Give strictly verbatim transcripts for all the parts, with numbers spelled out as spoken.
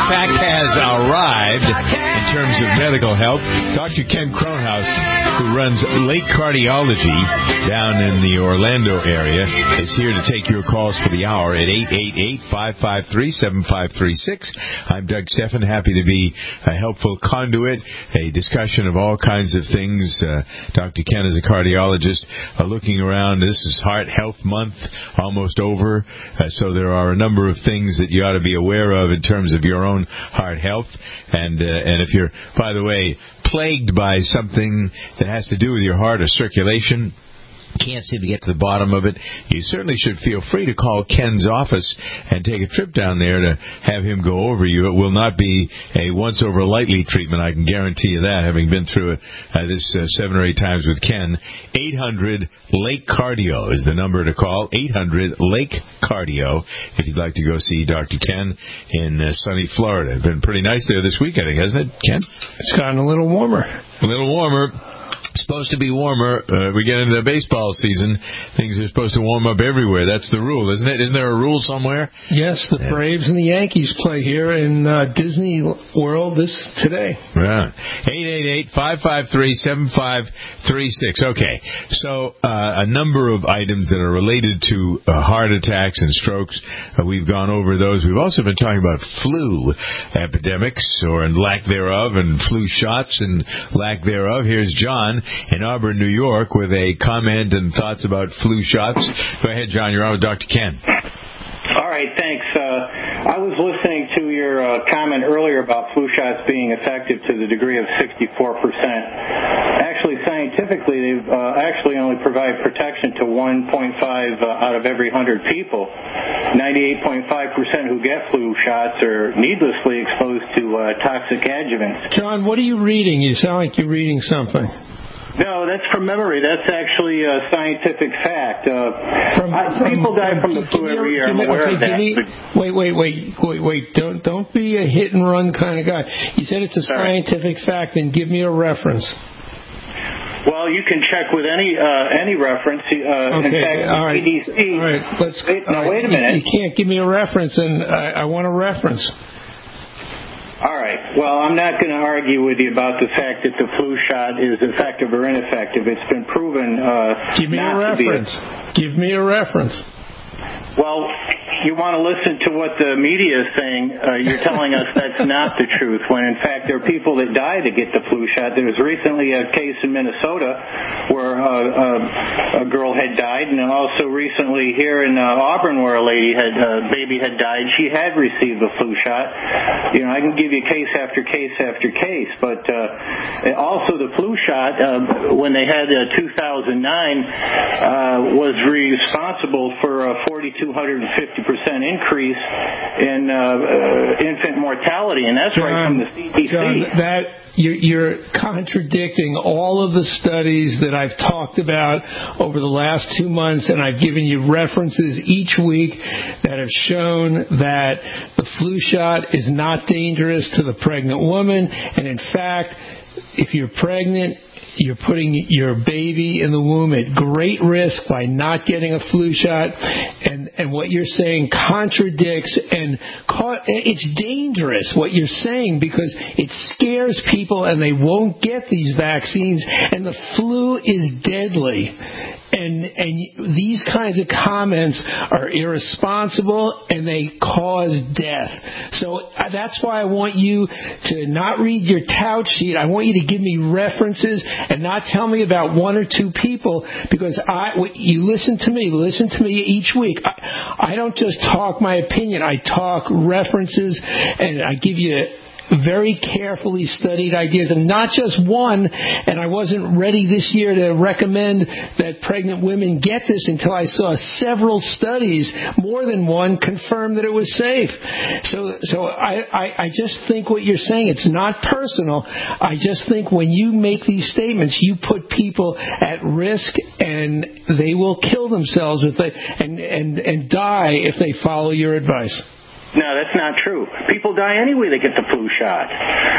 fact has arrived in terms of medical health. Doctor Ken Kronhaus, who runs Lake Cardiology down in the Orlando area, is here to take your calls for the hour at eight eight eight, five five three, seven five three six. I'm Doug Steffen, happy to be a helpful conduit, a discussion of all kinds of things. Uh, Doctor Ken is a cardiologist uh, looking around. This is Heart Health Month, almost over, uh, so there are a number of things that you ought to be aware of in terms of your own heart health. And uh, and if you're, by the way, plagued by something that has to do with your heart or circulation, can't seem to get to the bottom of it, you certainly should feel free to call Ken's office and take a trip down there to have him go over you. It will not be a once-over-lightly treatment, I can guarantee you that, having been through it uh, this uh, seven or eight times with Ken. eight hundred Lake Cardio is the number to call, eight hundred Lake Cardio, if you'd like to go see Doctor Ken in uh, sunny Florida. It's been pretty nice there this week, I think, hasn't it, Ken? It's gotten a little warmer. A little warmer. Supposed to be warmer. Uh, we get into the baseball season. Things are supposed to warm up everywhere. That's the rule, isn't it? Isn't there a rule somewhere? Yes, the yeah. Braves and the Yankees play here in uh, Disney World this today. Right. eight eight eight, five five three, seven five three six. Okay. So uh, a number of items that are related to uh, heart attacks and strokes. Uh, we've gone over those. We've also been talking about flu epidemics or lack thereof, and flu shots and lack thereof. Here's John in Auburn, New York, with a comment and thoughts about flu shots. Go ahead, John. You're on with Doctor Ken. All right, thanks. Uh, I was listening to your uh, comment earlier about flu shots being effective to the degree of sixty-four percent. Actually, scientifically, they uh, actually only provide protection to one point five uh, out of every one hundred people. ninety-eight point five percent who get flu shots are needlessly exposed to uh, toxic adjuvants. John, what are you reading? You sound like you're reading something. No, that's from memory. That's actually a scientific fact. Uh, from, I, from, people die from the flu every year. I'm aware okay, of that. Me, wait, wait, wait, wait, wait. Don't don't be a hit and run kind of guy. You said it's a Sorry. scientific fact, and give me a reference. Well, you can check with any uh, any reference. Uh, okay, in fact, all right. C D C. All right, let's. Wait, now, right. wait a minute. You, you can't give me a reference, and I, I want a reference. All right. Well, I'm not going to argue with you about the fact that the flu shot is effective or ineffective. It's been proven uh, Give me not a reference. to Give be. me a reference. Well, you want to listen to what the media is saying. Uh, you're telling us that's not the truth, when in fact there are people that die to get the flu shot. There was recently a case in Minnesota where uh, uh, a girl had died, and also recently here in uh, Auburn where a lady had, a uh, baby had died. She had received the flu shot. You know, I can give you case after case after case, but uh, also the flu shot, uh, when they had uh, two thousand nine, uh, was responsible for a forty-two hundred fifty percent increase in uh, uh, infant mortality, and that's John, right from the C D C. John, that you're, you're contradicting all of the studies that I've talked about over the last two months, and I've given you references each week that have shown that the flu shot is not dangerous to the pregnant woman, and in fact, if you're pregnant, you're putting your baby in the womb at great risk by not getting a flu shot, and, and what you're saying contradicts, and ca- it's dangerous what you're saying because it scares people and they won't get these vaccines, and the flu is deadly. And and these kinds of comments are irresponsible and they cause death. So that's why I want you to not read your tout sheet. I want you to give me references and not tell me about one or two people, because I, you listen to me, listen to me each week. I, I don't just talk my opinion. I talk references and I give you very carefully studied ideas, and not just one. And I wasn't ready this year to recommend that pregnant women get this until I saw several studies, more than one, confirm that it was safe. So, so I, I, I just think what you're saying, it's not personal. I just think when you make these statements, you put people at risk, and they will kill themselves if they and and and die if they follow your advice. No, that's not true. People die anyway they get the flu shot. But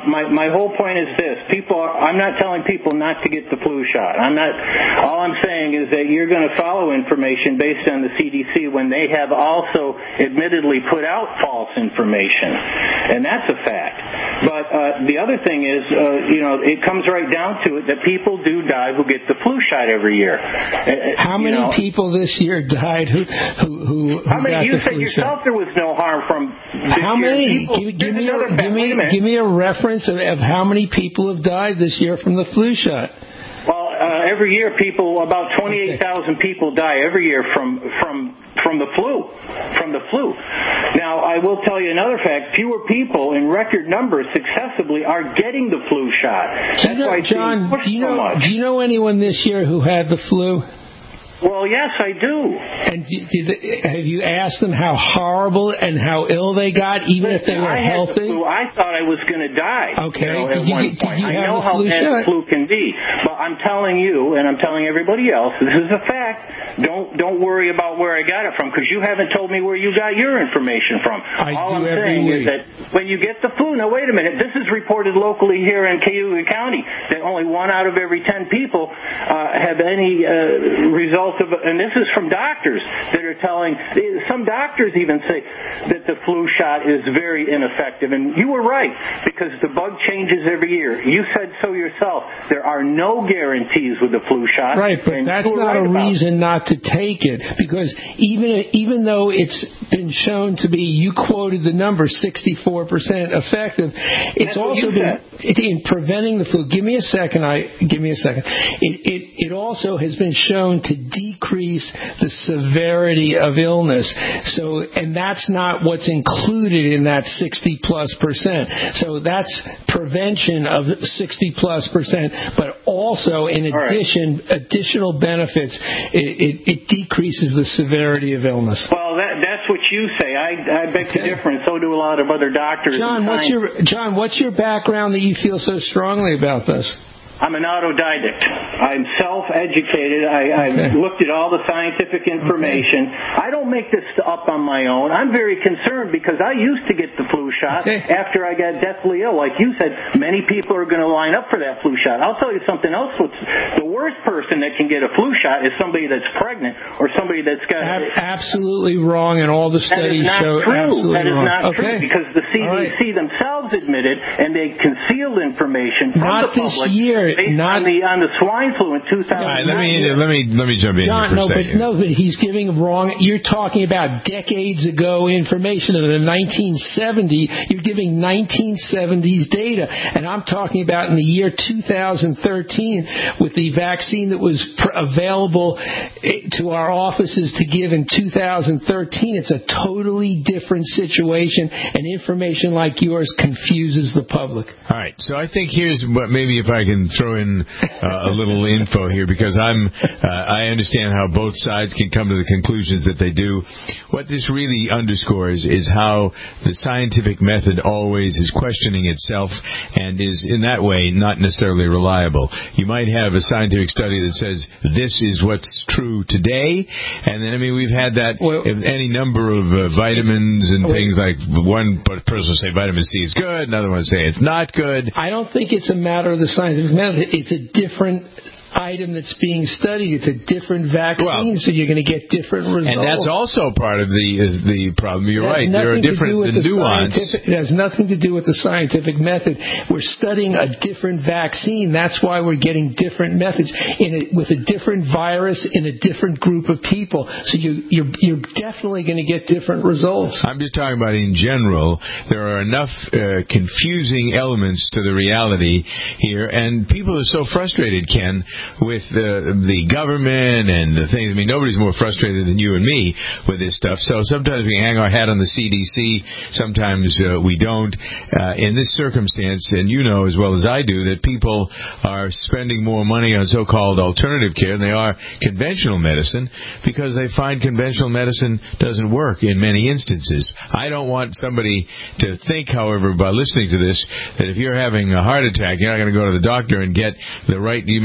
my, my whole point is this. People are, I'm not telling people not to get the flu shot. I'm not, all I'm saying is that you're going to follow information based on the C D C when they have also admittedly put out false information. And that's a fact. But uh, the other thing is, uh, you know, it comes right down to it that people do die who get the flu shot every year. Uh, How many know, people this year died who who who, who How many? got You the said flu yourself shot? there was no harm from this How year. many? People, give, give, me a, fact, give, me, a give me a reference of, of how many people have died this year from the flu shot. Well, uh, every year people, about twenty-eight thousand people die every year from from from the flu, from the flu. Now, I will tell you another fact. Fewer people in record numbers successively are getting the flu shot. That's do you know, why it's John, pushed do you so know, much. do you know anyone this year who had the flu? Well, yes, I do. And did, did, have you asked them how horrible and how ill they got, even if they were I healthy? Had the flu. I thought I was going to die. Okay. You know, did at you, one did point. you I have know the how flu bad shot? the flu can be, but I'm telling you, and I'm telling everybody else, this is a fact. Don't don't worry about where I got it from, because you haven't told me where you got your information from. I All do I'm every saying week. is that when you get the flu, now wait a minute, this is reported locally here in Cayuga County that only one out of every ten people uh, have any uh, result of, and this is from doctors that are telling, some doctors even say that the flu shot is very ineffective. And you were right, because the bug changes every year. You said so yourself. There are no guarantees with the flu shot. Right, but that's not right a reason not to take it, because even even though it's been shown to be, you quoted the number, sixty-four percent effective, it's That's also been said. in preventing the flu. Give me a second. I give me a second. It it it also has been shown to decrease the severity of illness. So, and that's not what's included in that sixty plus percent. So that's prevention of sixty plus percent, but also in addition, right. additional benefits, it, it, it decreases the severity of illness. Well, that, that's what you say. I, I beg to differ, and so do a lot of other doctors. John, what's your John? What's your background that you feel so strongly about this? I'm an autodidact. I'm self-educated. I, I've okay. looked at all the scientific information. Okay. I don't make this up on my own. I'm very concerned because I used to get the flu shot okay. after I got deathly ill. Like you said, many people are going to line up for that flu shot. I'll tell you something else. What's the worst person that can get a flu shot is somebody that's pregnant or somebody that's got... Absolutely wrong, and all the studies show true. absolutely That is wrong. not okay. true, because the C D C right. themselves admitted, and they concealed information from not the public. This year. Based not on the on the swine flu in two thousand nine. Right, let me let me let me jump in John, here for no, a second. But, no, but he's giving wrong. You're talking about decades ago information of the nineteen seventies. You're giving nineteen seventies data, and I'm talking about in the year two thousand thirteen with the vaccine that was pr- available to our offices to give in two thousand thirteen. It's a totally different situation, and information like yours confuses the public. All right, so I think here's what maybe if I can throw in uh, a little info here, because I'm uh, I understand how both sides can come to the conclusions that they do. What this really underscores is how the scientific method always is questioning itself and is in that way not necessarily reliable. You might have a scientific study that says this is what's true today, and then I mean we've had that well, if any number of uh, vitamins and things like one person will say vitamin C is good, another one will say it's not good. I don't think it's a matter of the scientific method. It's a different item that's being studied. It's a different vaccine, well, so you're going to get different results. And that's also part of the uh, the problem. You're right. There are different the nuance. It has nothing to do with the scientific method. We're studying a different vaccine. That's why we're getting different methods in a, with a different virus in a different group of people. So you, you're you're definitely going to get different results. I'm just talking about in general. There are enough uh, confusing elements to the reality here, and people are so frustrated, Ken, with uh, the government and the things. I mean, nobody's more frustrated than you and me with this stuff. So sometimes we hang our hat on the C D C, sometimes uh, we don't. Uh, in this circumstance, and you know as well as I do, that people are spending more money on so-called alternative care than they are conventional medicine because they find conventional medicine doesn't work in many instances. I don't want somebody to think, however, by listening to this, that if you're having a heart attack, you're not going to go to the doctor and get the right, you may need an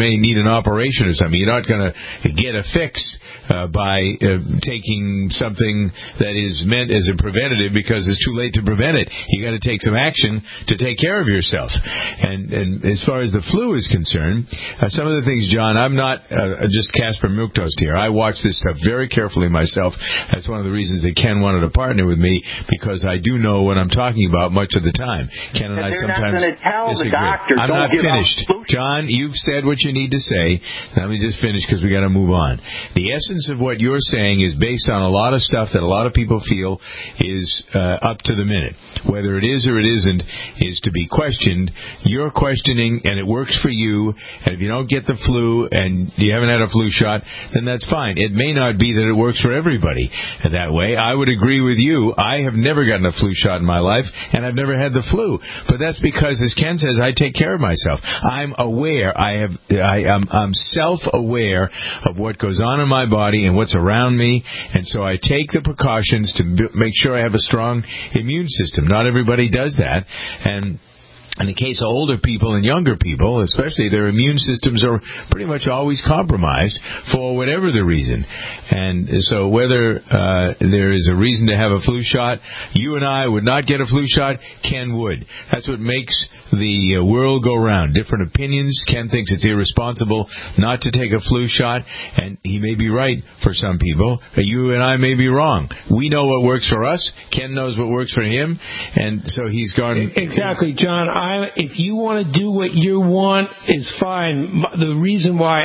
operation or something. You're not going to get a fix uh, by uh, taking something that is meant as a preventative because it's too late to prevent it. You got to take some action to take care of yourself. And, and as far as the flu is concerned, uh, some of the things, John, I'm not uh, just Casper Milquetoast here. I watch this stuff very carefully myself. That's one of the reasons that Ken wanted to partner with me, because I do know what I'm talking about much of the time. Ken and I sometimes disagree. Doctor, I'm not finished. John, you've said what you need to say. Let me just finish because we got to move on. The essence of what you're saying is based on a lot of stuff that a lot of people feel is uh, up to the minute. Whether it is or it isn't is to be questioned. You're questioning, and it works for you. And if you don't get the flu and you haven't had a flu shot, then that's fine. It may not be that it works for everybody that way. I would agree with you. I have never gotten a flu shot in my life, and I've never had the flu. But that's because, as Ken says, I take care of myself. I'm aware. I have. I am. I'm self-aware of what goes on in my body and what's around me, and so I take the precautions to b- make sure I have a strong immune system. Not everybody does that, and in the case of older people and younger people, especially, their immune systems are pretty much always compromised for whatever the reason. And so whether uh, there is a reason to have a flu shot, you and I would not get a flu shot, Ken would. That's what makes the world go round. Different opinions. Ken thinks it's irresponsible not to take a flu shot, and he may be right for some people. You and I may be wrong. We know what works for us. Ken knows what works for him, and so he's gone... Exactly, John. I If you want to do what you want, is fine. The reason why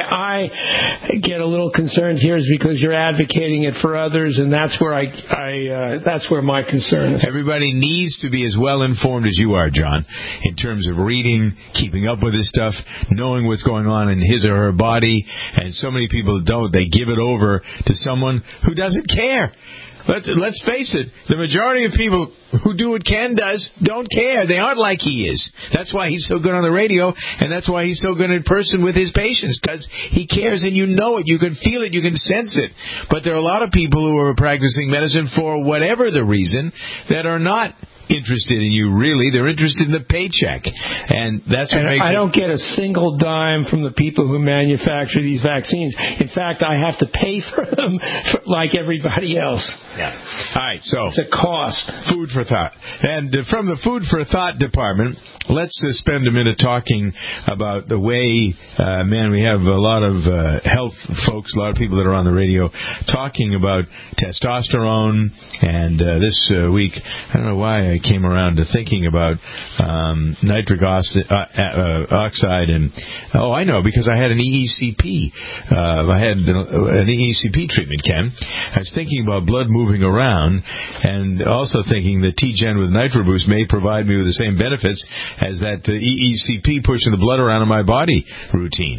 I get a little concerned here is because you're advocating it for others, and that's where I, I uh, that's where my concern is. Everybody needs to be as well informed as you are, John, in terms of reading, keeping up with this stuff, knowing what's going on in his or her body. And so many people don't. They give it over to someone who doesn't care. Let's let's face it, the majority of people who do what Ken does don't care. They aren't like he is. That's why he's so good on the radio, and that's why he's so good in person with his patients, because he cares, and you know it. You can feel it. You can sense it. But there are a lot of people who are practicing medicine for whatever the reason that are not interested in you, really. They're interested in the paycheck. And that's what and makes I it... don't get a single dime from the people who manufacture these vaccines. In fact, I have to pay for them for, like everybody else. Yeah. All right, so... It's a cost. Food for thought. And uh, from the Food for Thought department, let's uh, spend a minute talking about the way, uh, man, we have a lot of uh, health folks, a lot of people that are on the radio talking about testosterone. And uh, this uh, week, I don't know why I came around to thinking about um, nitric oxide, uh, uh, oxide and oh, I know, because I had an E E C P. Uh, I had an E E C P treatment, Ken. I was thinking about blood moving around, and also thinking that T-Gen with NitroBoost may provide me with the same benefits as that uh, E E C P pushing the blood around in my body routine.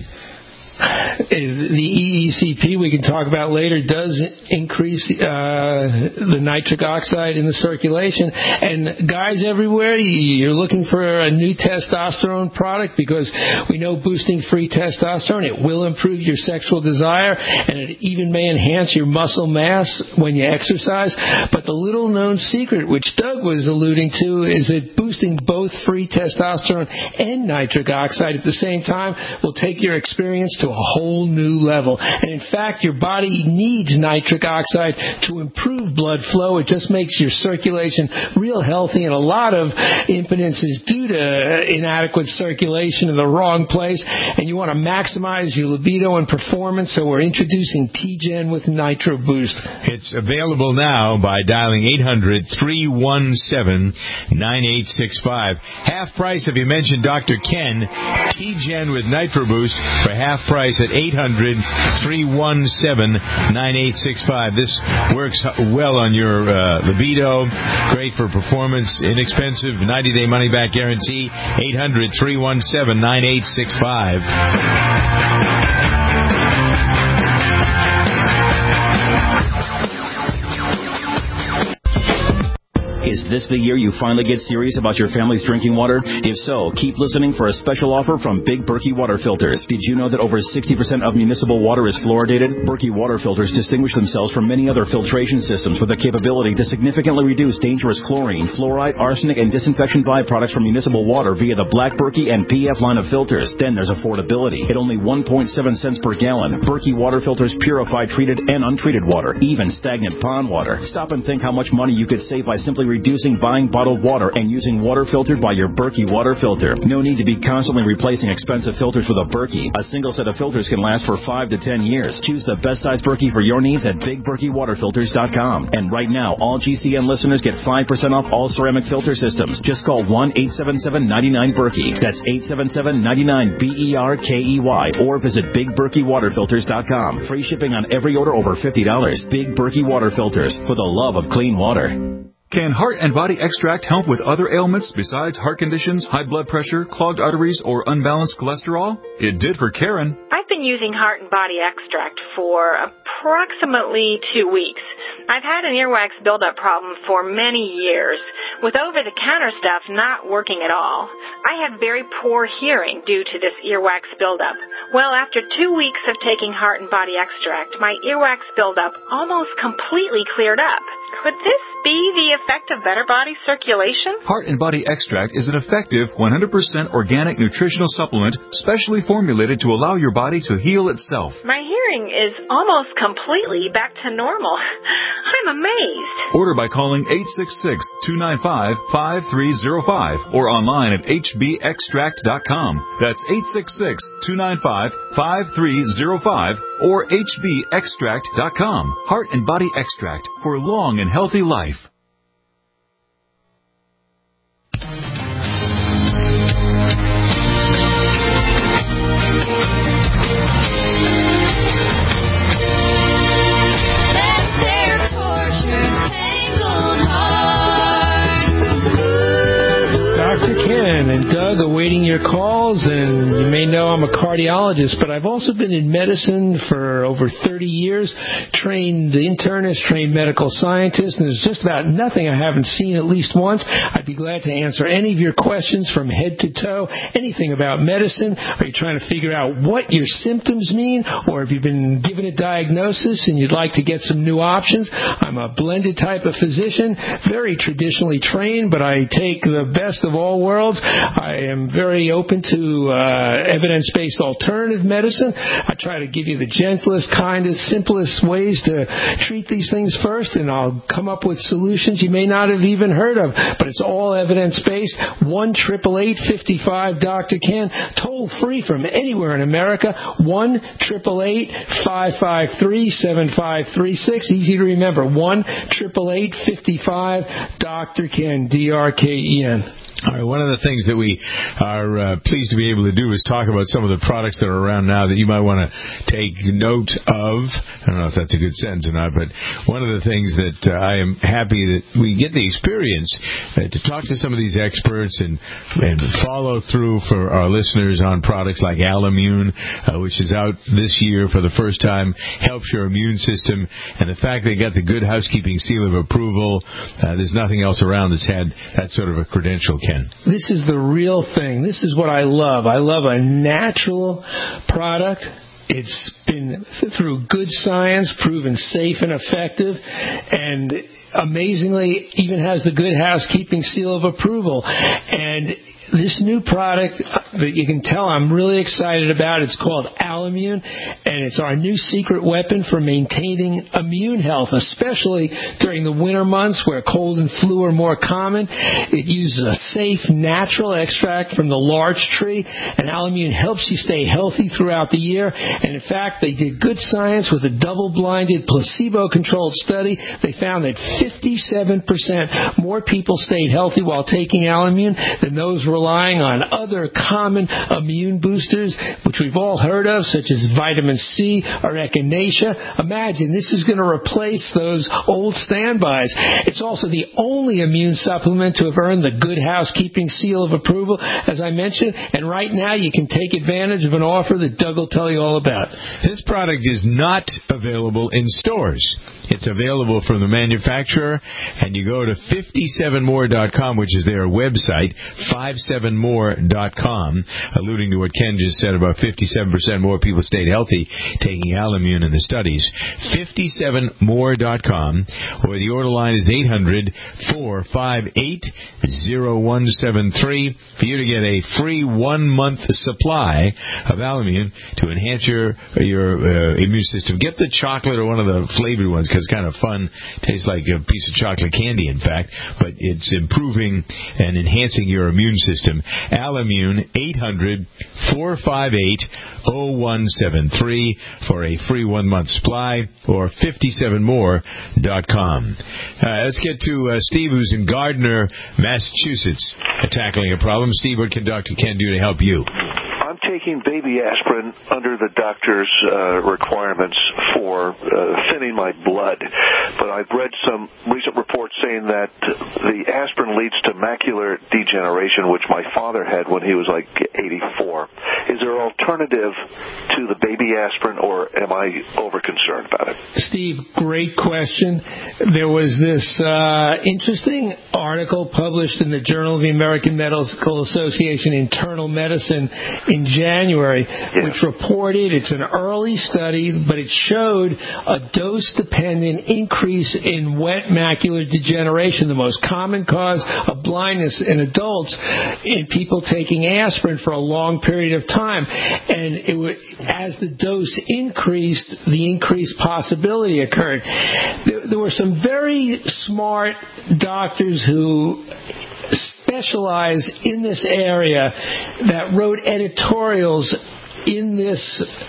The E E C P, we can talk about later, does increase uh, the nitric oxide in the circulation. And guys everywhere, you're looking for a new testosterone product, because we know boosting free testosterone, it will improve your sexual desire, and it even may enhance your muscle mass when you exercise. But the little known secret, which Doug was alluding to, is that boosting both free testosterone and nitric oxide at the same time will take your experience to a whole new level. And in fact, your body needs nitric oxide to improve blood flow. It just makes your circulation real healthy, and a lot of impotence is due to inadequate circulation in the wrong place, and you want to maximize your libido and performance, so we're introducing T-Gen with NitroBoost. It's available now by dialing eight hundred, three one seven, nine eight six five. Half price if you mention Doctor Ken. T-Gen with NitroBoost for half price at eight hundred, three one seven, nine eight six five. This works well on your uh, libido, great for performance, inexpensive, ninety-day money-back guarantee. eight hundred, three one seven, nine eight six five. Is this the year you finally get serious about your family's drinking water? If so, keep listening for a special offer from Big Berkey Water Filters. Did you know that over sixty percent of municipal water is fluoridated? Berkey Water Filters distinguish themselves from many other filtration systems with the capability to significantly reduce dangerous chlorine, fluoride, arsenic, and disinfection byproducts from municipal water via the Black Berkey and P F line of filters. Then there's affordability. At only one point seven cents per gallon, Berkey Water Filters purify treated and untreated water, even stagnant pond water. Stop and think how much money you could save by simply reducing buying bottled water and using water filtered by your Berkey water filter. No need to be constantly replacing expensive filters with a Berkey. A single set of filters can last for five to ten years. Choose the best size Berkey for your needs at big berkey water filters dot com. And right now, all G C N listeners get five percent off all ceramic filter systems. Just call one eight seven seven, nine nine, Berkey. That's eight seven seven, nine nine, B E R K E Y. Or visit big berkey water filters dot com. Free shipping on every order over fifty dollars. Big Berkey Water Filters, for the love of clean water. Can Heart and Body Extract help with other ailments besides heart conditions, high blood pressure, clogged arteries, or unbalanced cholesterol? It did for Karen. I've been using Heart and Body Extract for approximately two weeks. I've had an earwax buildup problem for many years, with over-the-counter stuff not working at all. I had very poor hearing due to this earwax buildup. Well, after two weeks of taking Heart and Body Extract, my earwax buildup almost completely cleared up. Could this be the effect of better body circulation? Heart and Body Extract is an effective one hundred percent organic nutritional supplement specially formulated to allow your body to heal itself. My hearing is almost completely back to normal. I'm amazed. Order by calling eight six six, two nine five, five three zero five or online at h b extract dot com. That's eight six six, two nine five, five three zero five or h b extract dot com. Heart and Body Extract for long and healthy life. Doctor Ken and Doug awaiting your calls, and you may know I'm a cardiologist, but I've also been in medicine for over thirty years, trained internist, trained medical scientist, and there's just about nothing I haven't seen at least once. I'd be glad to answer any of your questions from head to toe, anything about medicine. Are you trying to figure out what your symptoms mean, or have you been given a diagnosis and you'd like to get some new options? I'm a blended type of physician, very traditionally trained, but I take the best of all worlds. I am very open to uh, evidence-based alternative medicine. I try to give you the gentlest, kindest, simplest ways to treat these things first, and I'll come up with solutions you may not have even heard of, but it's all evidence-based. one eight eight eight, five five, Doctor Ken, toll-free from anywhere in America, one eight eight eight, five five three, seven five three six. Easy to remember, one eight eight eight, five five, Doctor Ken, D R K E N. All right, one of the things that we are uh, pleased to be able to do is talk about some of the products that are around now that you might want to take note of. I don't know if that's a good sentence or not, but one of the things that uh, I am happy that we get the experience uh, to talk to some of these experts and, and follow through for our listeners on products like Alimune, uh, which is out this year for the first time, helps your immune system, and the fact they got the Good Housekeeping seal of approval. Uh, there's nothing else around that's had that sort of a credential. Ken. This is the real thing. This is what I love. I love a natural product. It's been through good science, proven safe and effective, and amazingly even has the Good Housekeeping seal of approval. And this new product that you can tell I'm really excited about, it's called Alimune, and it's our new secret weapon for maintaining immune health, especially during the winter months where cold and flu are more common. It uses a safe, natural extract from the larch tree, and Alimune helps you stay healthy throughout the year. And in fact, they did good science with a double-blinded, placebo-controlled study. They found that fifty-seven percent more people stayed healthy while taking Alimune than those relying on other common immune boosters, which we've all heard of, such as vitamin C or echinacea. Imagine, this is going to replace those old standbys. It's also the only immune supplement to have earned the Good Housekeeping seal of approval, as I mentioned, and right now you can take advantage of an offer that Doug will tell you all about. This product is not available in stores. It's available from the manufacturer, and you go to fifty-seven more dot com, which is their website, fifty-seven more dot com, alluding to what Ken just said about fifty-seven percent more people stayed healthy taking Alimune in the studies. fifty-seven more dot com, or the order line is eight hundred, four five eight, zero one seven three for you to get a free one-month supply of Alimune to enhance your your uh, immune system. Get the chocolate or one of the flavored ones, because it's kind of fun. Tastes like a piece of chocolate candy, in fact, but it's improving and enhancing your immune system. Alimune, eight hundred, four five eight, zero one seven three for a free one-month supply, or fifty-seven more dot com. Uh, let's get to uh, Steve, who's in Gardner, Massachusetts, uh, tackling a problem. Steve, what can Doctor Ken do to help you? I'm taking baby aspirin under the doctor's uh, requirements for uh, thinning my blood, but I've read some recent reports saying that the aspirin leads to macular degeneration, which my father had when he was like eighty-four. Is there an alternative to the baby aspirin, or am I over-concerned about it? Steve, great question. There was this uh, interesting article published in the Journal of the American Medical Association Internal Medicine in January, yeah. which reported, it's an early study, but it showed a dose-dependent increase in wet macular degeneration, the most common cause of blindness in adults, in people taking aspirin for a long period of time. And it would, as the dose increased, the increased possibility occurred. There, there were some very smart doctors who specialize in this area that wrote editorials in this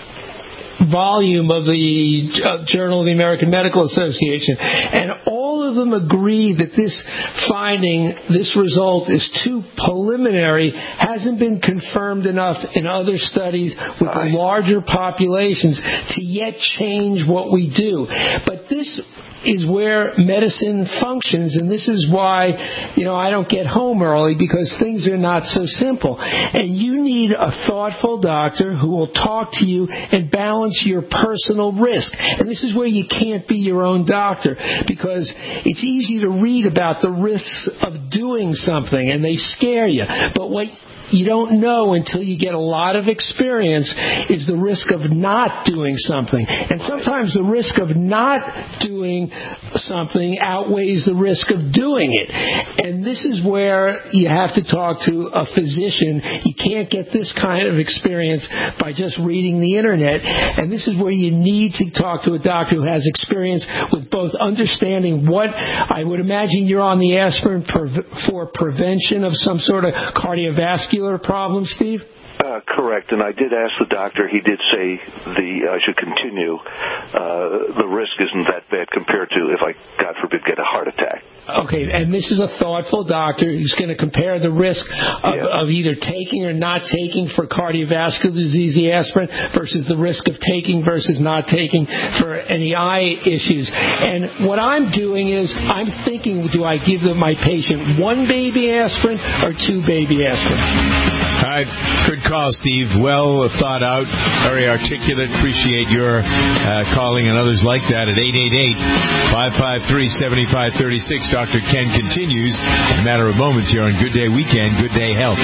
volume of the uh, Journal of the American Medical Association, and all of them agree that this finding, this result, is too preliminary, hasn't been confirmed enough in other studies with the larger populations to yet change what we do. But this is where medicine functions, and this is why, you know, I don't get home early, because things are not so simple. And you need a thoughtful doctor who will talk to you and balance your personal risk. And this is where you can't be your own doctor, because it's easy to read about the risks of doing something, and they scare you. But what you don't know until you get a lot of experience is the risk of not doing something. And sometimes the risk of not doing something outweighs the risk of doing it. And this is where you have to talk to a physician. You can't get this kind of experience by just reading the internet. And this is where you need to talk to a doctor who has experience with both understanding what, I would imagine you're on the aspirin for prevention of some sort of cardiovascular problem, Steve? Uh, correct, and I did ask the doctor. He did say the I should continue. Uh, the risk isn't that bad compared to if I, God forbid, get a heart attack. Okay, and this is a thoughtful doctor who's going to compare the risk of, yeah. of either taking or not taking for cardiovascular disease, the aspirin, versus the risk of taking versus not taking for any eye issues. And what I'm doing is I'm thinking, do I give my patient one baby aspirin or two baby aspirins? All right, good call, Steve. Well thought out, very articulate. Appreciate your uh, calling and others like that at eight eight eight, five five three, seven five three six. Doctor Ken continues in a matter of moments here on Good Day Weekend, Good Day Health.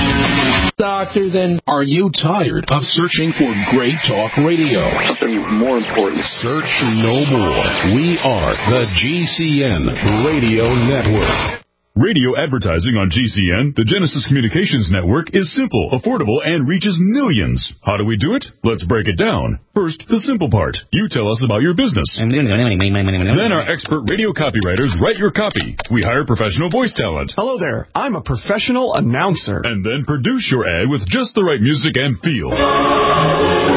Doctor, then, are you tired of searching for great talk radio? Something more important. Search no more. We are the G C N Radio Network. Radio advertising on G C N, the Genesis Communications Network, is simple, affordable, and reaches millions. How do we do it? Let's break it down. First, the simple part. You tell us about your business. Then our expert radio copywriters write your copy. We hire professional voice talent. Hello there. I'm a professional announcer. And then produce your ad with just the right music and feel.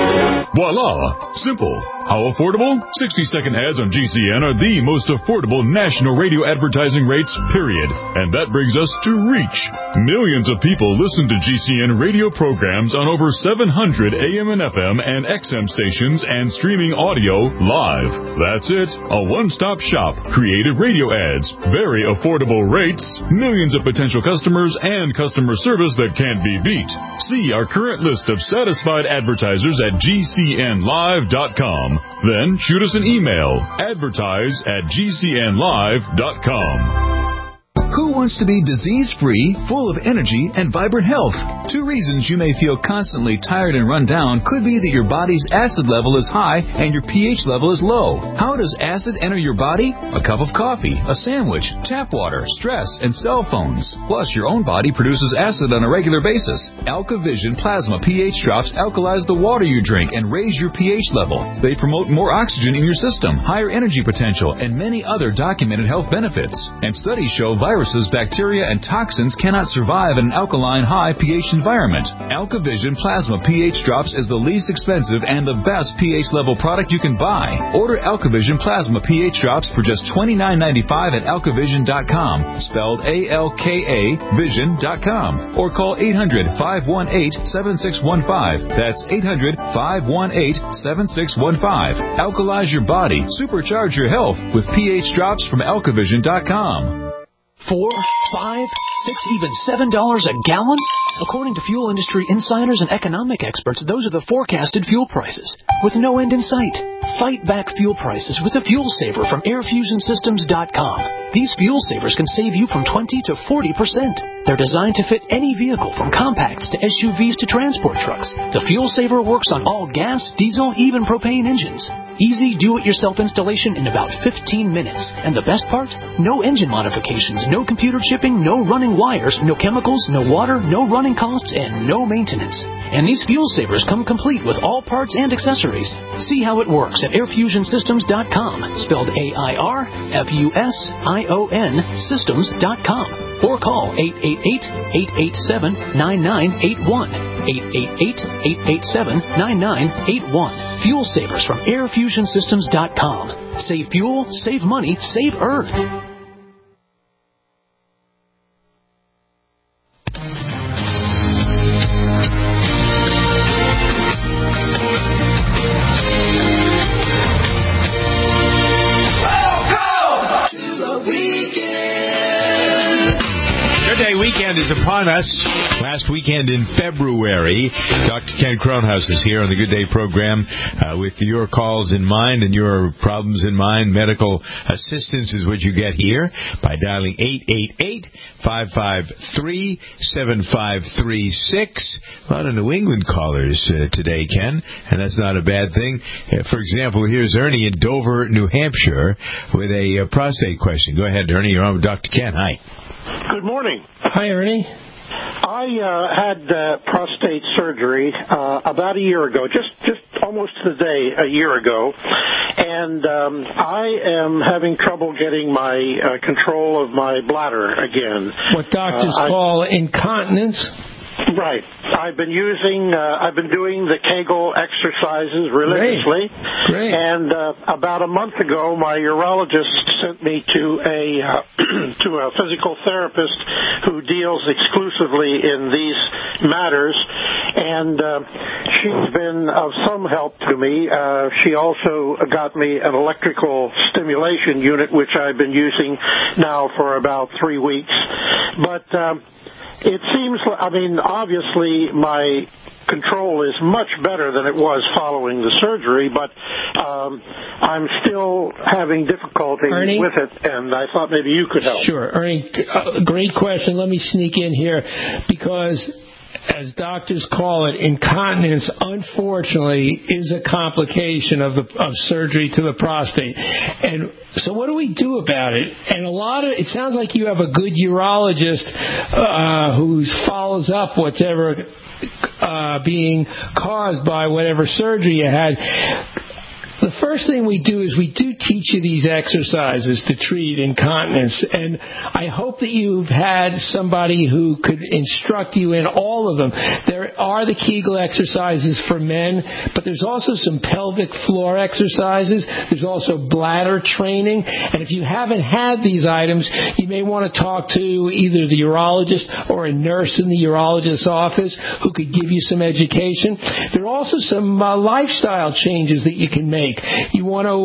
Voila! Simple. How affordable? sixty-second ads on G C N are the most affordable national radio advertising rates, period. And that brings us to reach. Millions of people listen to G C N radio programs on over seven hundred A M and F M and X M stations and streaming audio live. That's it. A one-stop shop. Creative radio ads. Very affordable rates. Millions of potential customers and customer service that can't be beat. See our current list of satisfied advertisers at G C N live dot com. Then shoot us an email, advertise at G C N live dot com. Who wants to be disease-free, full of energy, and vibrant health? Two reasons you may feel constantly tired and run down could be that your body's acid level is high and your pH level is low. How does acid enter your body? A cup of coffee, a sandwich, tap water, stress, and cell phones. Plus, your own body produces acid on a regular basis. AlkaVision Plasma pH drops alkalize the water you drink and raise your pH level. They promote more oxygen in your system, higher energy potential, and many other documented health benefits. And studies show viruses, bacteria, and toxins cannot survive in an alkaline high pH environment. AlkaVision Plasma pH Drops is the least expensive and the best pH level product you can buy. Order AlkaVision Plasma pH Drops for just twenty-nine ninety-five at alka vision dot com, spelled A L K A vision dot com, or call eight hundred, five one eight, seven six one five. That's eight hundred, five one eight, seven six one five. Alkalize your body, supercharge your health with pH Drops from alka vision dot com. Four, five, six, even seven dollars a gallon? According to fuel industry insiders and economic experts, those are the forecasted fuel prices, with no end in sight. Fight back fuel prices with a fuel saver from air fusion systems dot com. These fuel savers can save you from twenty to forty percent. They're designed to fit any vehicle, from compacts to S U Vs to transport trucks. The fuel saver works on all gas, diesel, even propane engines. Easy do-it-yourself installation in about fifteen minutes. And the best part? No engine modifications, no computer chipping, no running wires, no chemicals, no water, no running costs, and no maintenance. And these fuel savers come complete with all parts and accessories. See how it works at air fusion systems dot com, spelled A I R F U S I O N systems dot com. Or call eight eight eight, eight eight seven, nine nine eight one. eight eight eight, eight eight seven, nine nine eight one. Fuel savers from air fusion systems dot com. Save fuel, save money, save Earth. Weekend is upon us. Last weekend in February, Doctor Ken Kronhaus is here on the Good Day program uh, with your calls in mind and your problems in mind. Medical assistance is what you get here by dialing eight eight eight, five five three, seven five three six. A lot of New England callers uh, today, Ken, and that's not a bad thing. Uh, for example, here's Ernie in Dover, New Hampshire, with a uh, prostate question. Go ahead, Ernie. You're on with Doctor Ken. Hi. Good morning. Hi, Ernie. I uh, had uh, prostate surgery uh, about a year ago, just just almost to the day a year ago, and um, I am having trouble getting my uh, control of my bladder again. What doctors uh, I, call incontinence. Right. I've been using, uh, I've been doing the Kegel exercises religiously. Great. Great. And uh, about a month ago, my urologist sent me to a uh, to a physical therapist who deals exclusively in these matters, and uh, she's been of some help to me. Uh, she also got me an electrical stimulation unit, which I've been using now for about three weeks. But um, it seems, I mean, obviously my control is much better than it was following the surgery, but um, I'm still having difficulty Ernie? with it, and I thought maybe you could help. Sure. Ernie, uh, great question. Let me sneak in here because, as doctors call it, incontinence, unfortunately, is a complication of the of surgery to the prostate. And so what do we do about it? And a lot of, it sounds like you have a good urologist uh, who follows up whatever uh, being caused by whatever surgery you had. The first thing we do is we do teach you these exercises to treat incontinence, and I hope that you've had somebody who could instruct you in all of them. There are the Kegel exercises for men, but there's also some pelvic floor exercises. There's also bladder training, and if you haven't had these items, you may want to talk to either the urologist or a nurse in the urologist's office who could give you some education. There are also some uh, lifestyle changes that you can make. You want to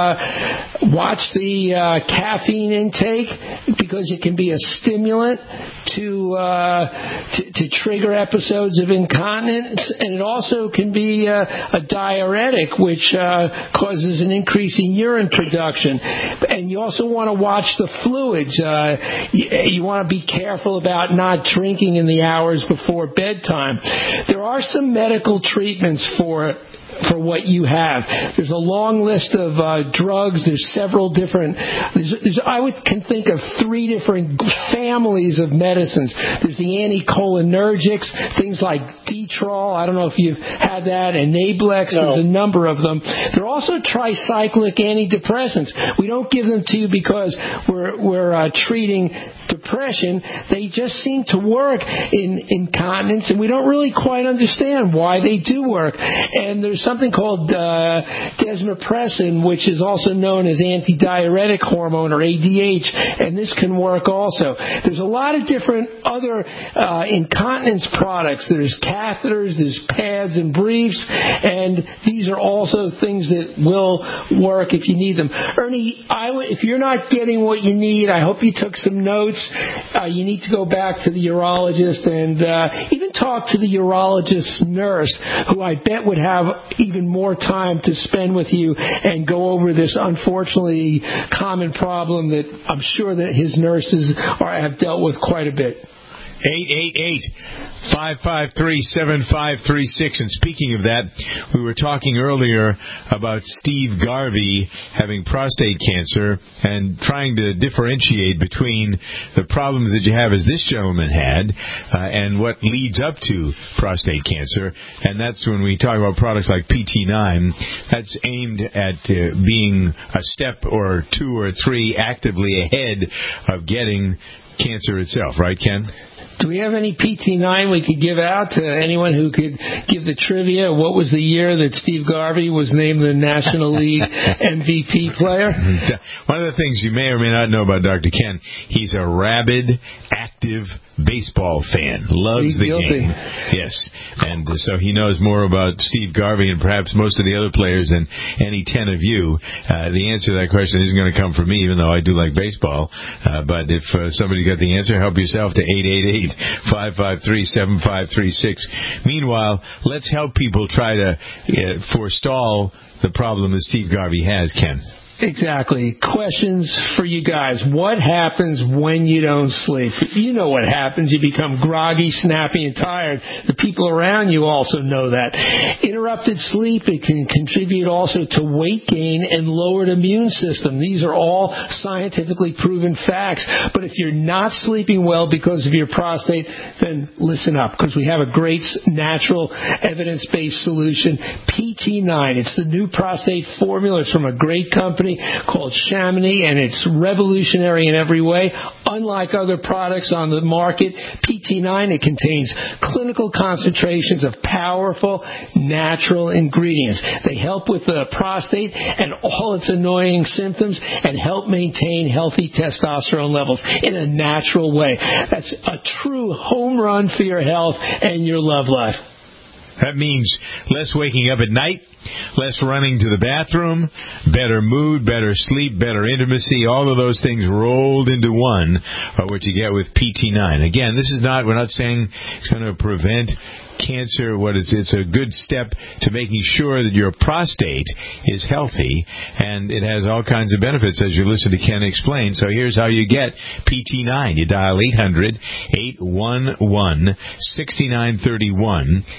uh, watch the uh, caffeine intake because it can be a stimulant to, uh, to to trigger episodes of incontinence, and it also can be uh, a diuretic, which uh, causes an increase in urine production. And you also want to watch the fluids. Uh, you, you want to be careful about not drinking in the hours before bedtime. There are some medical treatments for for what you have. There's a long list of uh, drugs. There's several different, there's, there's, I would can think of three different families of medicines. There's the anticholinergics, things like Detrol. I don't know if you've had that, and Nablex. No. There's a number of them. There are also tricyclic antidepressants. We don't give them to you because we're, we're uh, treating depression. They just seem to work in incontinence, and we don't really quite understand why they do work. And there's something called uh, desmopressin, which is also known as antidiuretic hormone, or A D H, and this can work also. There's a lot of different other uh, incontinence products. There's catheters, there's pads and briefs, and these are also things that will work if you need them. Ernie, I w- if you're not getting what you need, I hope you took some notes. Uh, you need to go back to the urologist and uh, even talk to the urologist's nurse, who I bet would have even more time to spend with you and go over this unfortunately common problem that I'm sure that his nurses are, have dealt with quite a bit. eight eight eight, five five three, seven five three six. And speaking of that, we were talking earlier about Steve Garvey having prostate cancer and trying to differentiate between the problems that you have, as this gentleman had, uh, and what leads up to prostate cancer. And that's when we talk about products like P T nine. That's aimed at uh, being a step or two or three actively ahead of getting cancer itself. Right, Ken? Do we have any P T nine we could give out to anyone who could give the trivia? What was the year that Steve Garvey was named the National League M V P player? One of the things you may or may not know about Doctor Ken, he's a rabid, active baseball fan. Loves the game. Yes. And so he knows more about Steve Garvey and perhaps most of the other players than any ten of you. Uh, the answer to that question isn't going to come from me, even though I do like baseball. Uh, but if uh, somebody's got the answer, help yourself to eight eight eight, five five three, seven five three six. Meanwhile, let's help people try to uh, forestall the problem that Steve Garvey has, Ken. Exactly. Questions for you guys. What happens when you don't sleep? You know what happens. You become groggy, snappy, and tired. The people around you also know that. Interrupted sleep, it can contribute also to weight gain and lowered immune system. These are all scientifically proven facts. But if you're not sleeping well because of your prostate, then listen up, because we have a great natural evidence-based solution, P T nine. It's the new prostate formula. It's from a great company called Chamonix, and it's revolutionary in every way. Unlike other products on the market, P T nine, it contains clinical concentrations of powerful natural ingredients. They help with the prostate and all its annoying symptoms and help maintain healthy testosterone levels in a natural way. That's a true home run for your health and your love life. That means less waking up at night, less running to the bathroom, better mood, better sleep, better intimacy, all of those things rolled into one are what you get with P T nine. Again, this is not, we're not saying it's going to prevent cancer. What is it's a good step to making sure that your prostate is healthy, and it has all kinds of benefits as you listen to Ken explain. So here's how you get P T nine. You dial eight hundred, eight one one, six nine three one. Let me give you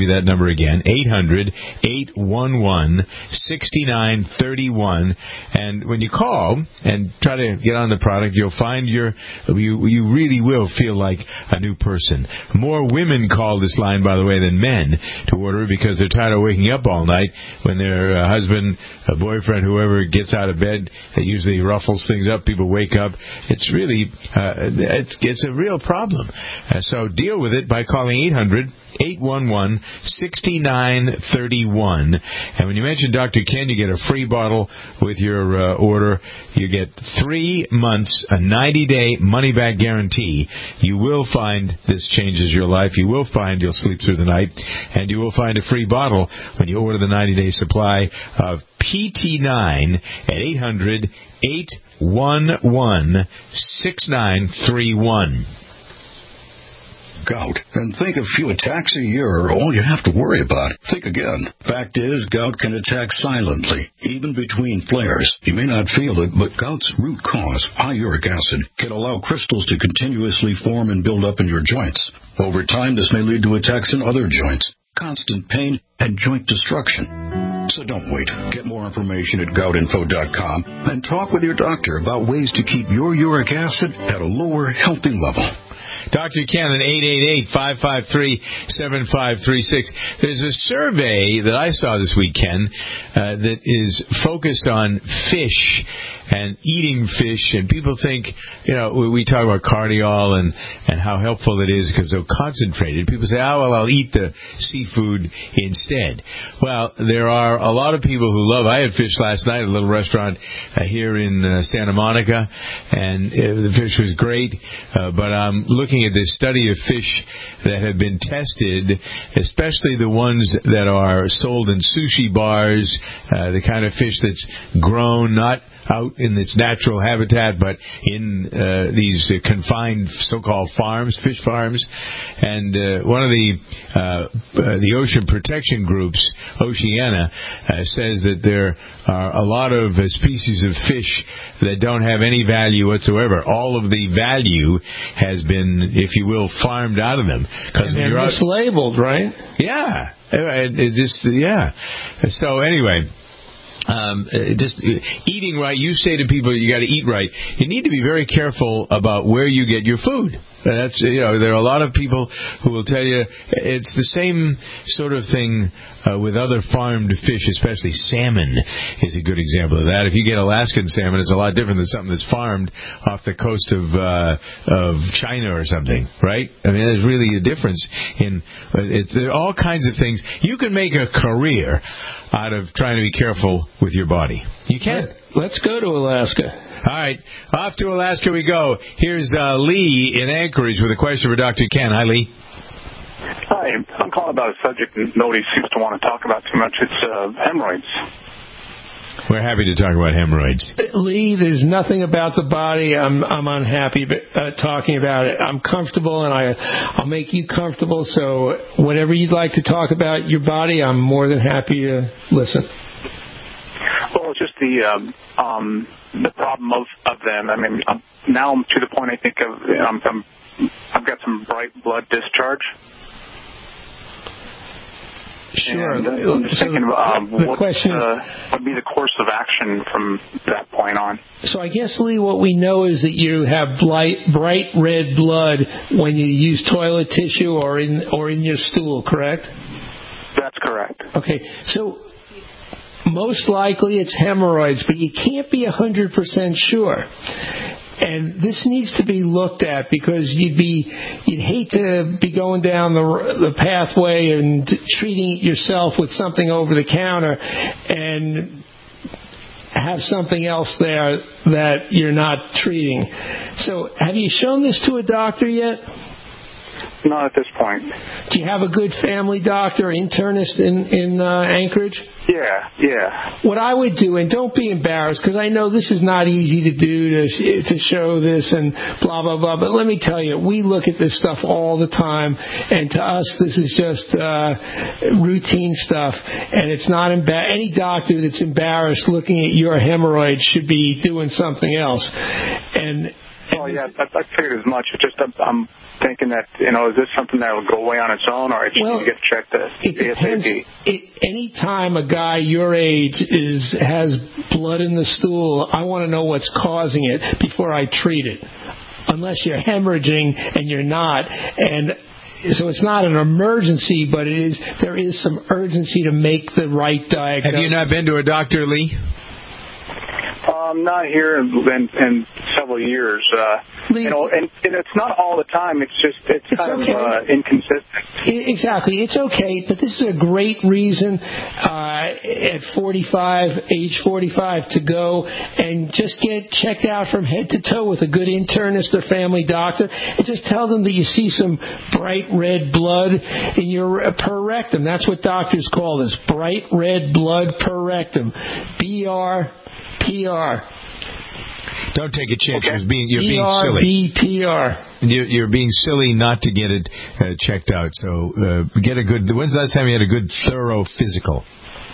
give you that number again, eight hundred, eight one one, six nine three one. And when you call and try to get on the product, you'll find your you you really will feel like a new person. More women call this line, by the way, than men to order because they're tired of waking up all night when their uh, husband, a boyfriend, whoever gets out of bed. It usually ruffles things up. People wake up. It's really uh, it's, it's a real problem. Uh, so deal with it by calling eight hundred, eight one one, six nine three one. And when you mention Doctor Ken, you get a free bottle with your uh, order. You get three months, a ninety-day money-back guarantee. You will find this changes your life. You will find you'll sleep through the night. And you will find a free bottle when you order the ninety-day supply of P T nine at eight hundred, eight one one, six nine three one. Gout, and think a few attacks a year are all you have to worry about. Think again. Fact is, gout can attack silently, even between flares. You may not feel it, but gout's root cause, high uric acid, can allow crystals to continuously form and build up in your joints. Over time, this may lead to attacks in other joints, constant pain, and joint destruction. So don't wait. Get more information at gout info dot com and talk with your doctor about ways to keep your uric acid at a lower, healthy level. Doctor Ken at eight eight eight, five five three, seven five three six. There's a survey that I saw this weekend uh, that is focused on fish and eating fish, and people think, you know, we talk about cardiol and, and how helpful it is because they're concentrated. People say, oh, well, I'll eat the seafood instead. Well, there are a lot of people who love, I had fish last night at a little restaurant uh, here in uh, Santa Monica, and uh, the fish was great, uh, but I'm looking at this study of fish that have been tested, especially the ones that are sold in sushi bars, uh, the kind of fish that's grown, not out in its natural habitat, but in uh, these uh, confined so-called farms, fish farms. And uh, one of the uh, uh, the ocean protection groups, Oceana, uh, says that there are a lot of uh, species of fish that don't have any value whatsoever. All of the value has been, if you will, farmed out of them. And they're mislabeled, right? Yeah. It, it just, yeah. So anyway... Um, just eating right. You say to people, you got to eat right. You need to be very careful about where you get your food. That's, you know, there are a lot of people who will tell you it's the same sort of thing uh, with other farmed fish, especially salmon is a good example of that. If you get Alaskan salmon, it's a lot different than something that's farmed off the coast of uh, of China or something, right? I mean, there's really a difference in it's, there are all kinds of things. You can make a career out of trying to be careful with your body. You can. Let's go to Alaska. All right. Off to Alaska we go. Here's uh, Lee in Anchorage with a question for Doctor Ken. Hi, Lee. Hi. I'm calling about a subject that nobody seems to want to talk about too much. It's uh, hemorrhoids. We're happy to talk about hemorrhoids. Lee, there's nothing about the body I'm I'm unhappy uh, talking about it. I'm comfortable, and I, I'll make you comfortable. So whatever you'd like to talk about your body, I'm more than happy to listen. Well, it's just the um, um, the problem of, of them. I mean, I'm, now I'm to the point I think of I'm, I'm, I've got some bright blood discharge. Sure. And, uh, I'm just so thinking of um, the what question uh, is, would be the course of action from that point on. So I guess, Lee, what we know is that you have bright, bright red blood when you use toilet tissue or in or in your stool, correct? That's correct. Okay. So most likely it's hemorrhoids, but you can't be one hundred percent sure. And this needs to be looked at because you'd be you'd hate to be going down the the pathway and treating it yourself with something over the counter and have something else there that you're not treating. So have you shown this to a doctor yet? Not at this point. Do you have a good family doctor, internist in, in uh, Anchorage? Yeah, yeah. What I would do, and don't be embarrassed, because I know this is not easy to do, to, to show this and blah, blah, blah, but let me tell you, we look at this stuff all the time, and to us this is just uh, routine stuff, and it's not embar- any doctor that's embarrassed looking at your hemorrhoids should be doing something else. And Oh, yeah, I, I figured as much. It's just I'm, I'm thinking that, you know, is this something that will go away on its own, or I just well, need to get checked as it depends. It, any time a guy your age is has blood in the stool, I want to know what's causing it before I treat it. Unless you're hemorrhaging and you're not, and so it's not an emergency, but it is. There is some urgency to make the right diagnosis. Have you not been to a doctor, Lee? Um, not here in, in, in several years. Uh, you know, and, and it's not all the time. It's just it's, it's kind okay. of uh, inconsistent. Exactly, it's okay, but this is a great reason uh, at forty-five, age forty-five, to go and just get checked out from head to toe with a good internist or family doctor, and just tell them that you see some bright red blood in your per rectum. That's what doctors call this, bright red blood per rectum, B R P R. Don't take a chance. Okay. You're being, you're being silly. B P R. You're, you're being silly not to get it uh, checked out. So uh, get a good. When's the last time you had a good, thorough physical?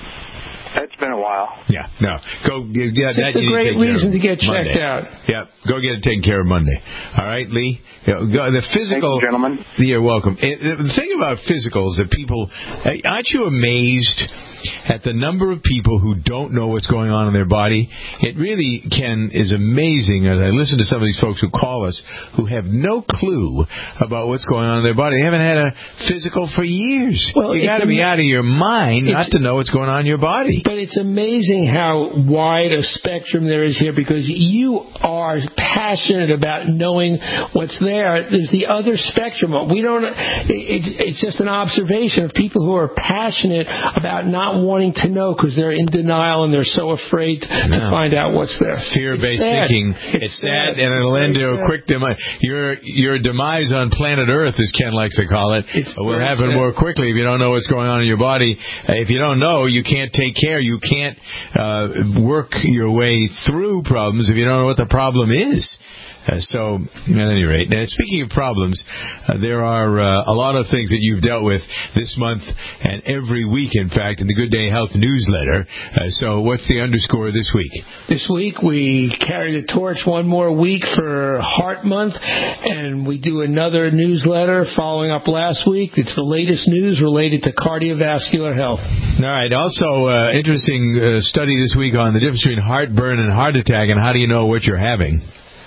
It's been a while. Yeah, no. Go. Yeah, it's that a great reason to get checked Monday. out. Yeah, go get it taken care of Monday. All right, Lee. Yeah, go, the physical. Thank you, gentlemen. You're welcome. It, the thing about physicals that people, aren't you amazed at the number of people who don't know what's going on in their body? It really, Ken, is amazing. As I listen to some of these folks who call us who have no clue about what's going on in their body. They haven't had a physical for years. Well, you got to be out of your mind not to know what's going on in your body. But it's amazing how wide a spectrum there is here, because you are passionate about knowing what's there. There's the other spectrum. We don't. It's, it's just an observation of people who are passionate about not wanting to know because they're in denial and they're so afraid no. to find out what's there. Fear-based thinking. It's, it's sad, sad, and it'll end to a quick demise. Your your demise on planet Earth, as Ken likes to call it, it's will happen sad. more quickly if you don't know what's going on in your body. If you don't know, you can't take care. You can't uh, work your way through problems if you don't know what the problem is. Uh, so, at any rate, now, speaking of problems, uh, there are uh, a lot of things that you've dealt with this month and every week, in fact, in the Good Day Health newsletter. Uh, so what's the underscore this week? This week we carry the torch one more week for Heart Month, and we do another newsletter following up last week. It's the latest news related to cardiovascular health. All right. Also, uh, interesting uh, study this week on the difference between heartburn and heart attack, and how do you know what you're having?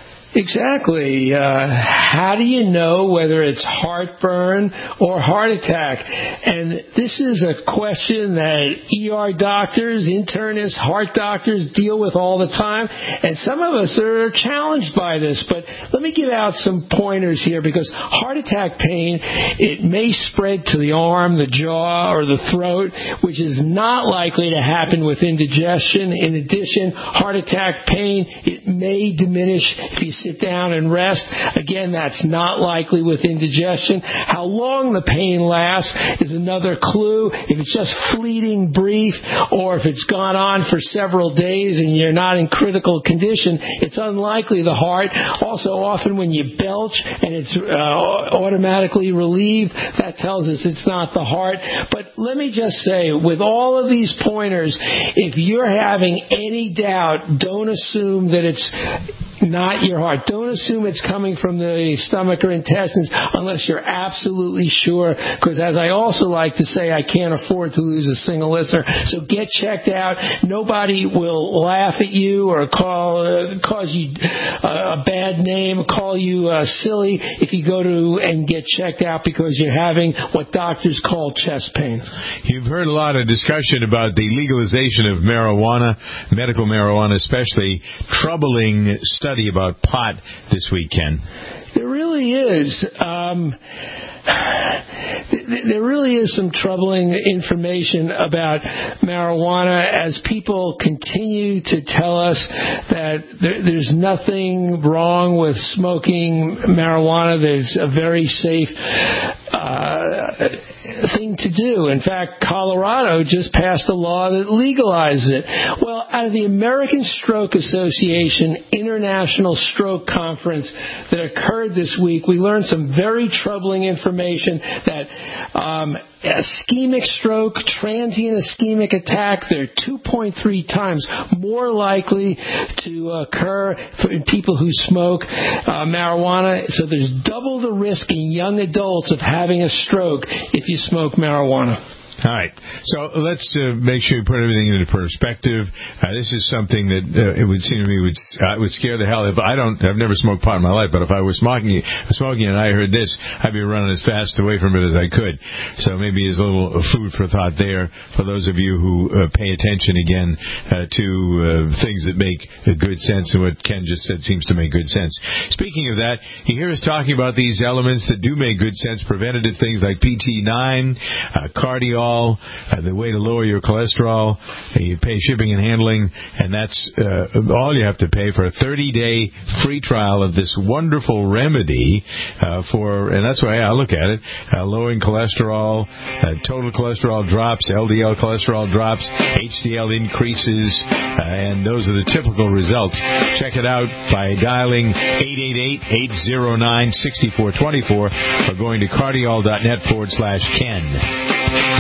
Exactly. Uh, how do you know whether it's heartburn or heart attack? And this is a question that E R doctors, internists, heart doctors deal with all the time. And some of us are challenged by this. But let me give out some pointers here, because heart attack pain, it may spread to the arm, the jaw, or the throat, which is not likely to happen with indigestion. In addition, heart attack pain, it may diminish if you sit down and rest. Again, that's not likely with indigestion. How long the pain lasts is another clue. If it's just fleeting, brief, or if it's gone on for several days and you're not in critical condition, it's unlikely the heart. Also, often when you belch and it's uh, automatically relieved, that tells us it's not the heart. But let me just say, with all of these pointers, if you're having any doubt, don't assume that it's not your heart. Don't assume it's coming from the stomach or intestines unless you're absolutely sure, because as I also like to say, I can't afford to lose a single listener. So get checked out. Nobody will laugh at you or call uh, cause you uh, a bad name, call you uh, silly if you go to and get checked out because you're having what doctors call chest pain. You've heard a lot of discussion about the legalization of marijuana, medical marijuana especially. Troubling study about pot this week, Ken. There really is. Um, there really is some troubling information about marijuana as people continue to tell us that there, there's nothing wrong with smoking marijuana. There's a very safe uh, thing to do. In fact, Colorado just passed a law that legalizes it. Well, out of the American Stroke Association International Stroke Conference that occurred this week, we learned some very troubling information that um, ischemic stroke, transient ischemic attack, they're two point three times more likely to occur in people who smoke uh, marijuana. So there's double the risk in young adults of having a stroke if you smoke marijuana. All right. So let's uh, make sure you put everything into perspective. Uh, this is something that uh, it would seem to me would uh, would scare the hell. If I don't, I've never smoked pot in my life, but if I was smoking, smoking and I heard this, I'd be running as fast away from it as I could. So maybe there's a little food for thought there for those of you who uh, pay attention again uh, to uh, things that make uh, good sense, and what Ken just said seems to make good sense. Speaking of that, you hear us talking about these elements that do make good sense, preventative things like P T nine, uh, cardiol. Uh, the way to lower your cholesterol. Uh, you pay shipping and handling, and that's uh, all you have to pay for a thirty-day free trial of this wonderful remedy uh, for, and that's the way I look at it, uh, lowering cholesterol, uh, total cholesterol drops, L D L cholesterol drops, H D L increases, uh, and those are the typical results. Check it out by dialing eight eight eight, eight zero nine, six four two four or going to cardiol.net forward slash Ken.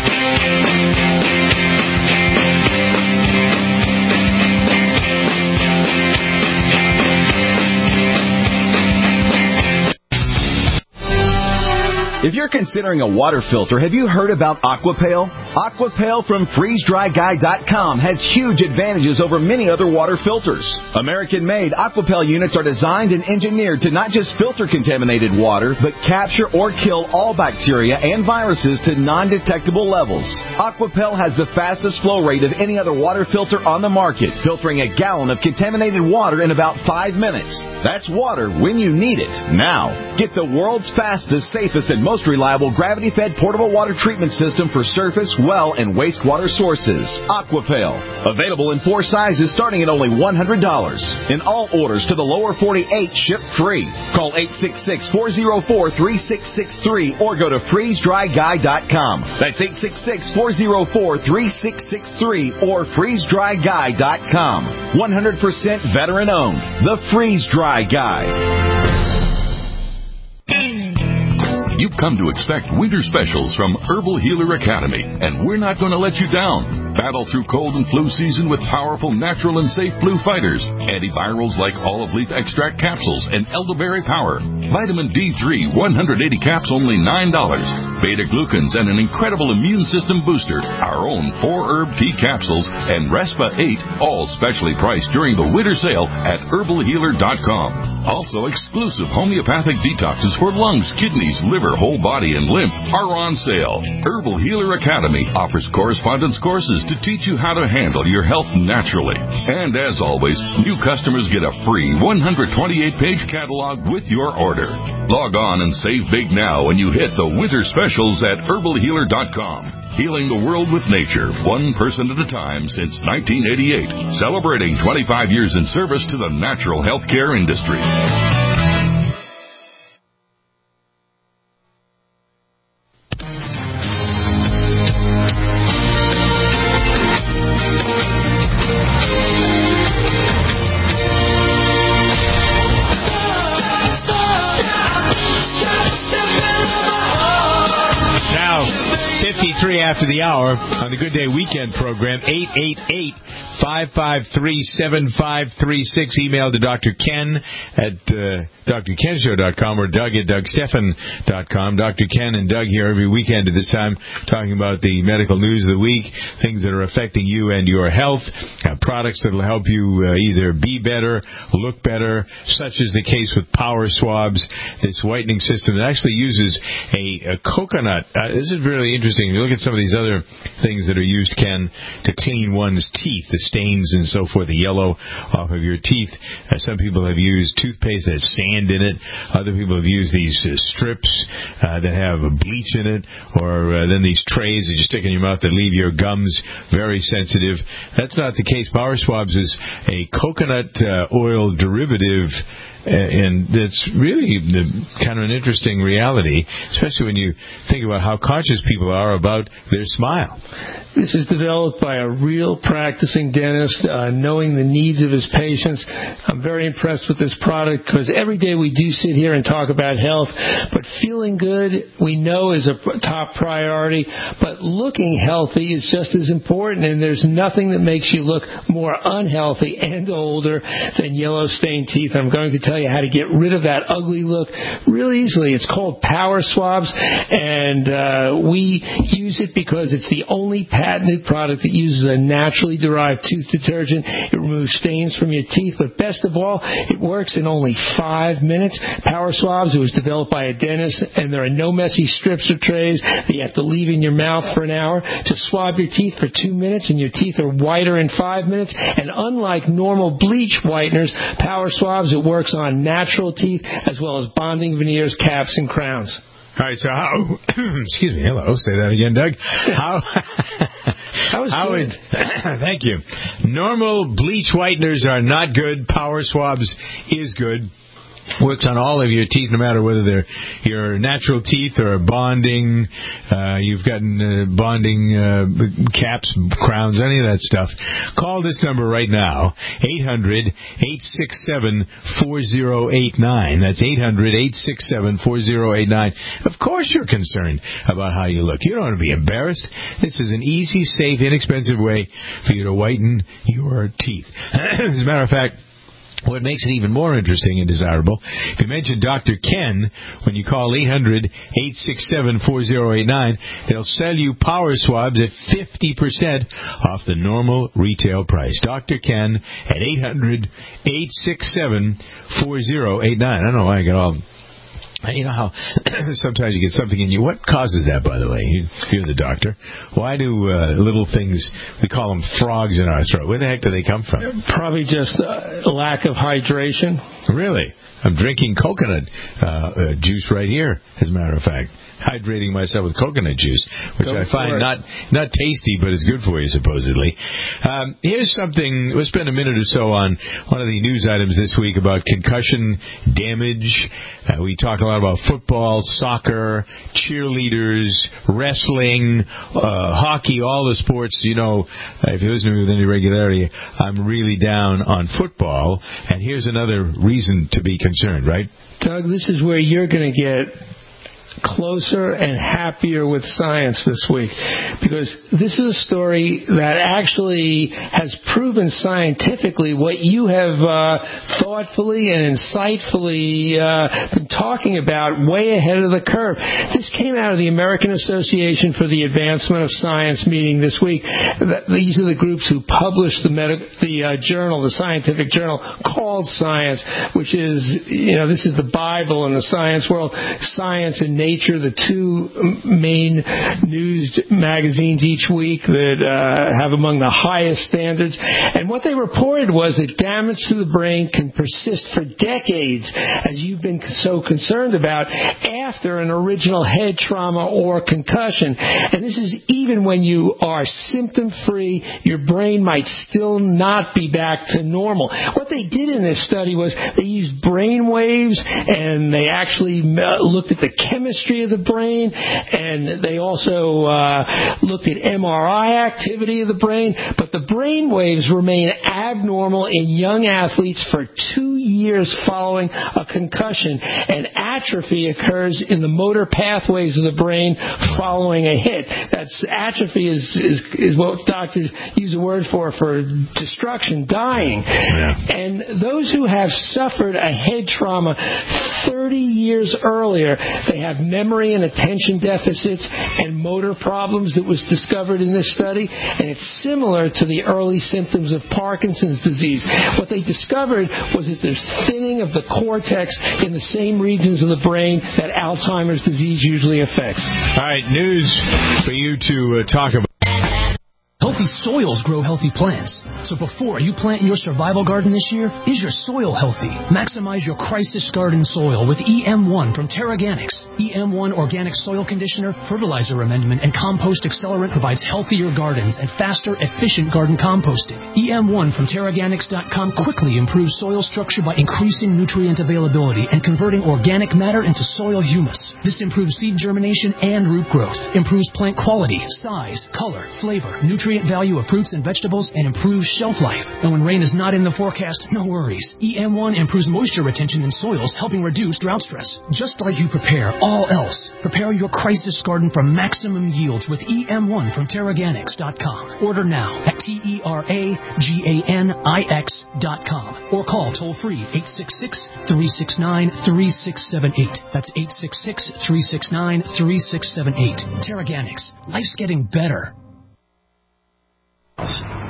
If you're considering a water filter, have you heard about Aquapale? Aquapale from freeze dry guy dot com has huge advantages over many other water filters. American-made Aquapale units are designed and engineered to not just filter contaminated water, but capture or kill all bacteria and viruses to non-detectable levels. Aquapale has the fastest flow rate of any other water filter on the market, filtering a gallon of contaminated water in about five minutes. That's water when you need it. Now, get the world's fastest, safest, and most reliable gravity-fed portable water treatment system for surface, well, and wastewater sources. Aquapale. Available in four sizes starting at only one hundred dollars. In all orders to the lower forty-eight, ship free. Call eight six six, four zero four, three six six three or go to freeze dry guy dot com. That's eight six six, four zero four, three six six three or freeze dry guy dot com. one hundred percent veteran-owned. The Freeze Dry Guy. You've come to expect winter specials from Herbal Healer Academy, and we're not going to let you down. Battle through cold and flu season with powerful, natural, and safe flu fighters. Antivirals like olive leaf extract capsules and elderberry power. Vitamin D three, one hundred eighty caps, only nine dollars. Beta-glucans and an incredible immune system booster. Our own four-herb tea capsules and Respa eight, all specially priced during the winter sale at herbal healer dot com. Also, exclusive homeopathic detoxes for lungs, kidneys, liver, whole body, and lymph are on sale. Herbal Healer Academy offers correspondence courses to teach you how to handle your health naturally. And as always, new customers get a free one hundred twenty-eight page catalog with your order. Log on and save big now when you hit the winter specials at herbal healer dot com. Healing the world with nature, one person at a time since nineteen eighty-eight. Celebrating twenty-five years in service to the natural healthcare industry. After the hour on the Good Day Weekend program, eight eight eight, five five three, seven five three six. Email to Doctor Ken at uh, D R ken show dot com or Doug at Doug Stephan dot com. Doctor Ken and Doug here every weekend at this time talking about the medical news of the week, things that are affecting you and your health, uh, products that will help you uh, either be better, look better, such as the case with Power Swabs, this whitening system that actually uses a, a coconut. Uh, this is really interesting. You look at some of these other things that are used, Ken, to clean one's teeth, the stains and so forth, the yellow off of your teeth. Uh, some people have used toothpaste that has sand in it. Other people have used these uh, strips uh, that have a bleach in it, or uh, then these trays that you stick in your mouth that leave your gums very sensitive. That's not the case. Power Swabs is a coconut uh, oil derivative and it's really the, kind of an interesting reality, especially when you think about how conscious people are about their smile. This is developed by a real practicing dentist, uh, knowing the needs of his patients. I'm very impressed with this product because every day we do sit here and talk about health, but feeling good we know is a top priority, but looking healthy is just as important, and there's nothing that makes you look more unhealthy and older than yellow stained teeth. I'm going to tell you how to get rid of that ugly look real easily. It's called Power Swabs, and uh, we use it because it's the only patented product that uses a naturally derived tooth detergent. It removes stains from your teeth, but best of all, it works in only five minutes. Power Swabs, it was developed by a dentist, and there are no messy strips or trays that you have to leave in your mouth for an hour. To swab your teeth for two minutes, and your teeth are whiter in five minutes. And unlike normal bleach whiteners, Power Swabs, it works on natural teeth as well as bonding veneers, caps, and crowns. All right, so how, excuse me, hello, say that again, Doug. How, that was how good. It, thank you. Normal bleach whiteners are not good. Power Swabs is good. Works on all of your teeth, no matter whether they're your natural teeth or bonding. Uh, you've gotten uh, bonding uh, caps, crowns, any of that stuff. Call this number right now, eight hundred, eight six seven, four zero eight nine. That's eight hundred, eight six seven, four zero eight nine. Of course you're concerned about how you look. You don't want to be embarrassed. This is an easy, safe, inexpensive way for you to whiten your teeth. As a matter of fact, what makes it even more interesting and desirable, if you mention Doctor Ken when you call eight hundred, eight six seven, four zero eight nine, they'll sell you Power Swabs at fifty percent off the normal retail price. Doctor Ken at eight hundred, eight six seven, four zero eight nine. I don't know why I got all... You know how sometimes you get something in you. What causes that, by the way? You're the doctor. Why do uh, little things, we call them frogs in our throat? Where the heck do they come from? Probably just a lack of hydration. Really? I'm drinking coconut uh, uh, juice right here, as a matter of fact. Hydrating myself with coconut juice, which Go I find not not tasty, but it's good for you, supposedly. Um, here's something, we'll spend a minute or so on one of the news items this week about concussion damage. Uh, we talk a lot about football, soccer, cheerleaders, wrestling, uh, hockey, all the sports. You know, if you listen to me with any regularity, I'm really down on football, and here's another reason to be concerned, right? Doug, this is where you're going to get closer and happier with science this week, because this is a story that actually has proven scientifically what you have uh, thoughtfully and insightfully uh, been talking about way ahead of the curve. This came out of the American Association for the Advancement of Science meeting this week. These are the groups who published the, medic- the uh, journal, the scientific journal called Science, which is, you know, this is the Bible in the science world. Science and Nature, the two main news magazines each week that uh, have among the highest standards. And what they reported was that damage to the brain can persist for decades, as you've been so concerned about, after an original head trauma or concussion. And this is even when you are symptom-free, your brain might still not be back to normal. What they did in this study was they used brain waves, and they actually looked at the chemistry of the brain, and they also uh, looked at M R I activity of the brain, but the brain waves remain abnormal in young athletes for two years following a concussion, and atrophy occurs in the motor pathways of the brain following a hit. That's atrophy is is, is what doctors use a word for for destruction, dying. Yeah. And those who have suffered a head trauma thirty years earlier, they have memory and attention deficits and motor problems that was discovered in this study, and it's similar to the early symptoms of Parkinson's disease. What they discovered was that there's thinning of the cortex in the same regions of the brain that Alzheimer's disease usually affects. All right, news for you to uh, talk about. Healthy Healthy soils grow healthy plants. So before you plant your survival garden this year, is your soil healthy? Maximize your crisis garden soil with E M one from TerraGanix. E M one Organic Soil Conditioner, Fertilizer Amendment, and Compost Accelerant provides healthier gardens and faster, efficient garden composting. E M one from Terraganix dot com quickly improves soil structure by increasing nutrient availability and converting organic matter into soil humus. This improves seed germination and root growth, improves plant quality, size, color, flavor, nutrient value of fruits and vegetables, and improves shelf life. And when rain is not in the forecast, no worries. E M one improves moisture retention in soils, helping reduce drought stress. Just like you prepare all else, prepare your crisis garden for maximum yields with E M one from Terraganix dot com. Order now at T E R A G A N I X dot com or call toll free eight six six, three six nine, three six seven eight. That's eight six six, three six nine, three six seven eight. Terraganix. Life's getting better.